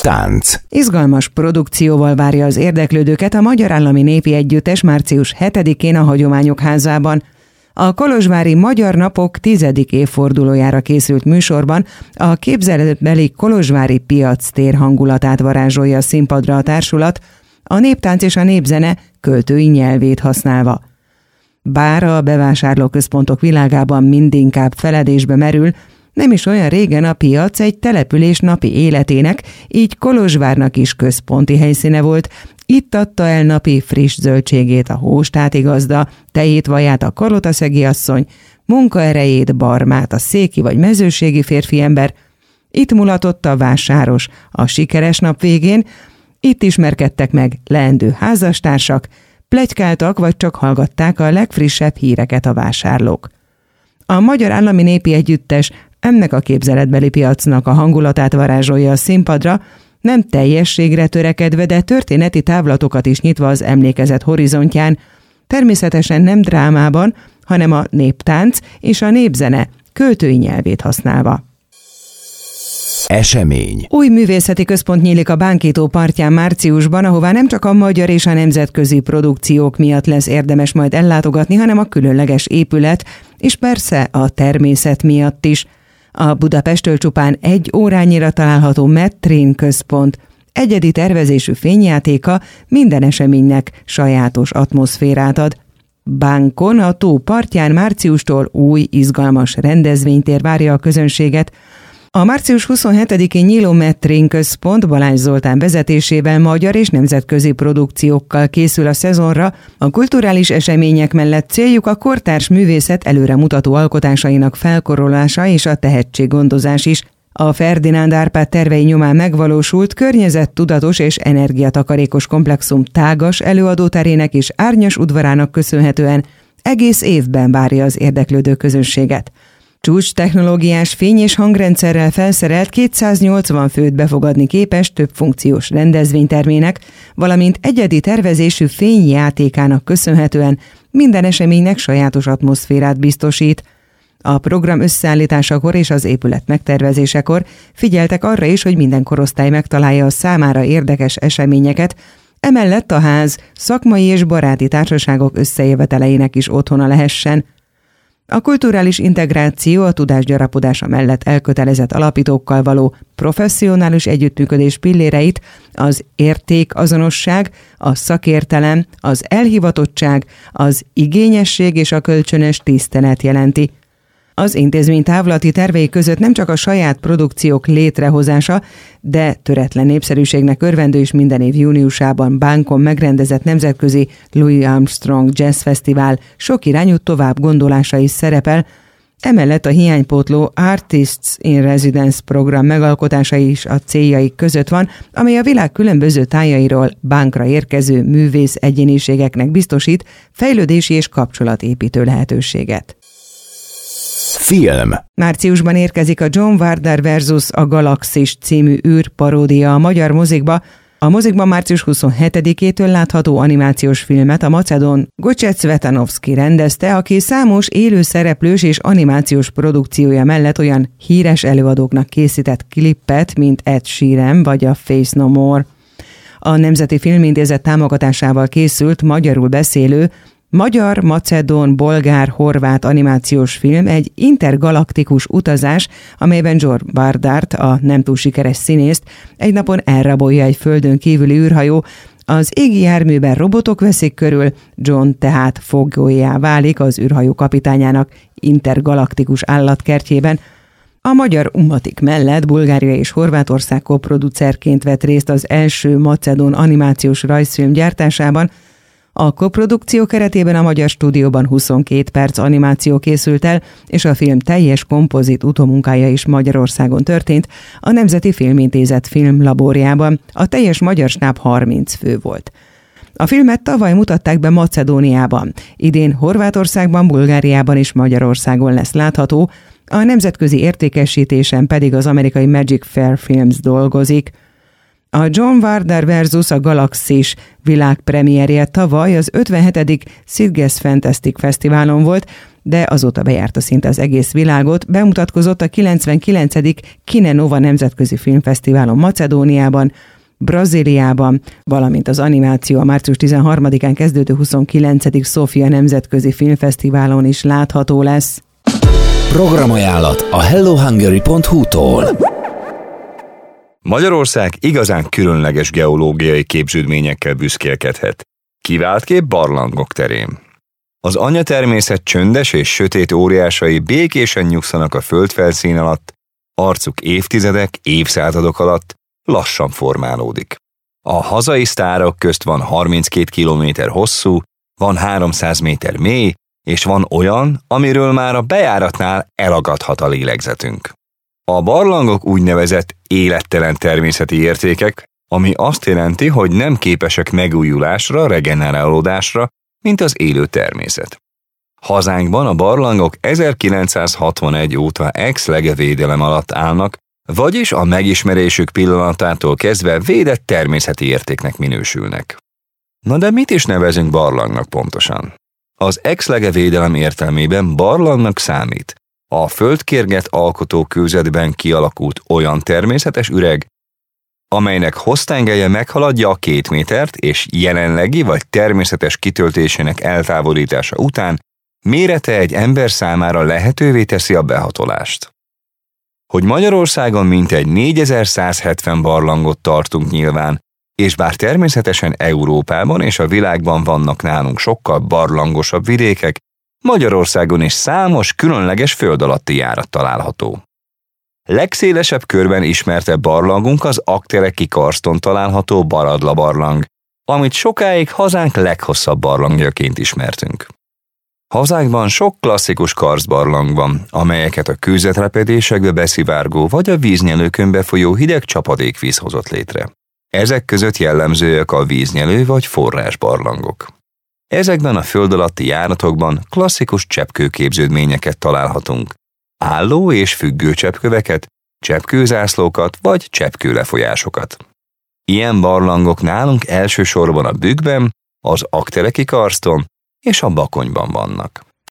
Néptánc. Izgalmas produkcióval várja az érdeklődőket a Magyar Állami Népi Együttes március 7-én a Hagyományok Házában. A kolozsvári Magyar Napok 10. évfordulójára készült műsorban a képzeletbeli kolozsvári piactér hangulatát varázsolja a színpadra a társulat, a néptánc és a népzene költői nyelvét használva. Bár a bevásárlóközpontok világában mindinkább feledésbe merül, nem is olyan régen a piac egy település napi életének, így Kolozsvárnak is központi helyszíne volt. Itt adta el napi friss zöldségét a hóstáti gazda, tejét, vaját a kalotaszegi asszony, munkaerejét, barmát a széki vagy mezőségi férfiember. Itt mulatott a vásáros a sikeres nap végén, itt ismerkedtek meg leendő házastársak, pletykáltak vagy csak hallgatták a legfrissebb híreket a vásárlók. A Magyar Állami Népi Együttes ennek a képzeletbeli piacnak a hangulatát varázsolja a színpadra, nem teljességre törekedve, de történeti távlatokat is nyitva az emlékezet horizontján, természetesen nem drámában, hanem a néptánc és a népzene költői nyelvét használva. Esemény. Új művészeti központ nyílik a Bánkító partján márciusban, ahová nem csak a magyar és a nemzetközi produkciók miatt lesz érdemes majd ellátogatni, hanem a különleges épület, és persze a természet miatt is. A Budapesttől csupán 1 órányira található Mettrin központ egyedi tervezésű fényjátéka minden eseménynek sajátos atmoszférát ad. Bánkon, a tó partján márciustól új, izgalmas rendezvénytér várja a közönséget. A március 27-én nyíló Mettrin központ Balázs Zoltán vezetésével magyar és nemzetközi produkciókkal készül a szezonra. A kulturális események mellett céljuk a kortárs művészet előremutató alkotásainak felkorolása és a tehetséggondozás is. A Ferdinánd Árpád tervei nyomán megvalósult környezettudatos és energiatakarékos komplexum tágas előadóterének és árnyas udvarának köszönhetően egész évben várja az érdeklődő közönséget. Csúcs technológiás fény- és hangrendszerrel felszerelt 280 főt befogadni képes többfunkciós rendezvénytermének, valamint egyedi tervezésű fényjátékának köszönhetően minden eseménynek sajátos atmoszférát biztosít. A program összeállításakor és az épület megtervezésekor figyeltek arra is, hogy minden korosztály megtalálja a számára érdekes eseményeket, emellett a ház szakmai és baráti társaságok összejöveteleinek is otthona lehessen. A kulturális integráció a tudás gyarapodása mellett elkötelezett alapítókkal való professzionális együttműködés pilléreit, az értékazonosság, a szakértelem, az elhivatottság, az igényesség és a kölcsönös tisztelet jelenti. Az intézmény távlati tervei között nem csak a saját produkciók létrehozása, de töretlen népszerűségnek örvendő is minden év júniusában Bánkon megrendezett nemzetközi Louis Armstrong Jazz Fesztivál sok irányú tovább gondolása is szerepel, emellett a hiánypótló Artists in Residence program megalkotása is a céljaik között van, amely a világ különböző tájairól Bánkra érkező művész egyéniségeknek biztosít fejlődési és kapcsolatépítő lehetőséget. Film. Márciusban érkezik a John Vardar vs. a Galaxis című űrparódia a magyar mozikba. A mozikban március 27-től látható animációs filmet a macedón Goce Cvetanovski rendezte, aki számos élő szereplős és animációs produkciója mellett olyan híres előadóknak készített klippet, mint Ed Sheeran vagy a Faith No More. A Nemzeti Filmintézet támogatásával készült magyarul beszélő magyar, macedón, bolgár, horvát animációs film egy intergalaktikus utazás, amelyben John Vardart, a nem túl sikeres színészt, egy napon elrabolja egy földön kívüli űrhajó, az égi járműben robotok veszik körül, John tehát foglyójá válik az űrhajó kapitányának intergalaktikus állatkertjében. A magyar Umatik mellett Bulgária és Horvátország koproducerként vett részt az első macedón animációs rajzfilm gyártásában. A koprodukció keretében a magyar stúdióban 22 perc animáció készült el, és a film teljes kompozit utómunkája is Magyarországon történt, a Nemzeti Filmintézet filmlaborjában. A teljes magyar stáb 30 fő volt. A filmet tavaly mutatták be Macedóniában, idén Horvátországban, Bulgáriában és Magyarországon lesz látható, a nemzetközi értékesítésen pedig az amerikai Magic Fair Films dolgozik. A John Vardar vs. a Galaxis világpremierje tavaly az 57. Sitges Fantastic Fesztiválon volt, de azóta bejárta szinte az egész világot, bemutatkozott a 99. Kine Nova Nemzetközi Filmfesztiválon Macedóniában, Brazíliában, valamint az animáció a március 13-án kezdődő 29. Sofia Nemzetközi Filmfesztiválon is látható lesz. Programajánlat a hellohungary.hu-tól. Magyarország igazán különleges geológiai képződményekkel büszkélkedhet. Kivált kép barlangok terén. Az anyatermészet csöndes és sötét óriásai békésen nyugszanak a földfelszín alatt, arcuk évtizedek, évszázadok alatt lassan formálódik. A hazai sztárok közt van 32 kilométer hosszú, van 300 méter mély, és van olyan, amiről már a bejáratnál elagadhat a lélegzetünk. A barlangok úgynevezett élettelen természeti értékek, ami azt jelenti, hogy nem képesek megújulásra, regenerálódásra, mint az élő természet. Hazánkban a barlangok 1961 óta ex-lege védelem alatt állnak, vagyis a megismerésük pillanatától kezdve védett természeti értéknek minősülnek. Na de mit is nevezünk barlangnak pontosan? Az ex-lege védelem értelmében barlangnak számít a földkérget alkotó kőzetben kialakult olyan természetes üreg, amelynek hoztengelye meghaladja a 2 métert, és jelenlegi vagy természetes kitöltésének eltávolítása után mérete egy ember számára lehetővé teszi a behatolást. Hogy Magyarországon mintegy 4170 barlangot tartunk nyilván, és bár természetesen Európában és a világban vannak nálunk sokkal barlangosabb vidékek, Magyarországon is számos különleges föld alatti járat található. Legszélesebb körben ismertebb barlangunk az Aggteleki karston található Baradla barlang, amit sokáig hazánk leghosszabb barlangjaként ismertünk. Hazánkban sok klasszikus karsztbarlang van, amelyeket a kőzetrepedésekbe beszivárgó vagy a víznyelőkön befolyó hideg csapadékvíz hozott létre. Ezek között jellemzőek a víznyelő vagy forrásbarlangok. Ezekben a föld alatti járatokban klasszikus cseppkőképződményeket találhatunk, álló és függő cseppköveket, cseppkőzászlókat vagy cseppkőlefolyásokat. Ilyen barlangok nálunk elsősorban a Bükkben, az Aggteleki karston és a Bakonyban vannak.